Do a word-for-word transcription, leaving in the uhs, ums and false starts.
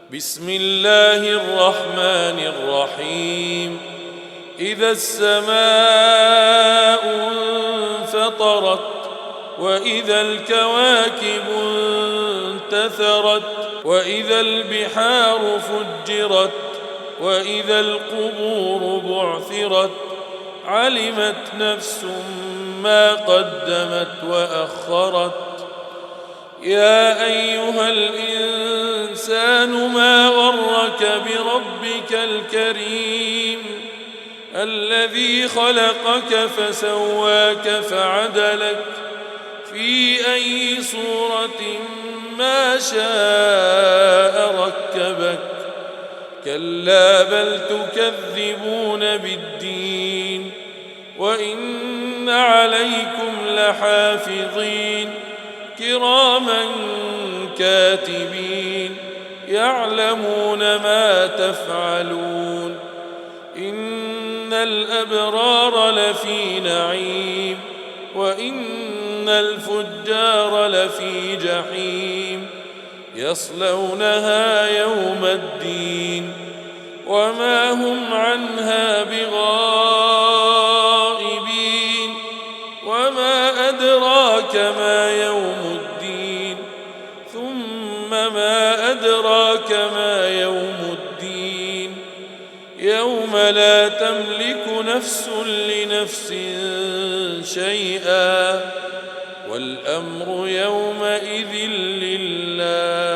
بسم الله الرحمن الرحيم إذا السماء انفطرت وإذا الكواكب انتثرت وإذا البحار فجرت وإذا القبور بعثرت علمت نفس ما قدمت وأخرت يا أيها الإنسان ما غرك بربك الكريم الذي خلقك فسواك فعدلك في أي صورة ما شاء ركبك كلا بل تكذبون بالدين وإن عليكم لحافظين كراما كاتبين يعلمون ما تفعلون إن الأبرار لفي نعيم وإن الفجار لفي جحيم يصلونها يوم الدين وما هم عنها بغائبين وما أدراك ما يوم الدين ثم ما أدراك ما يوم الدين يوم لا تملك نفس لنفس شيئا والأمر يومئذ لله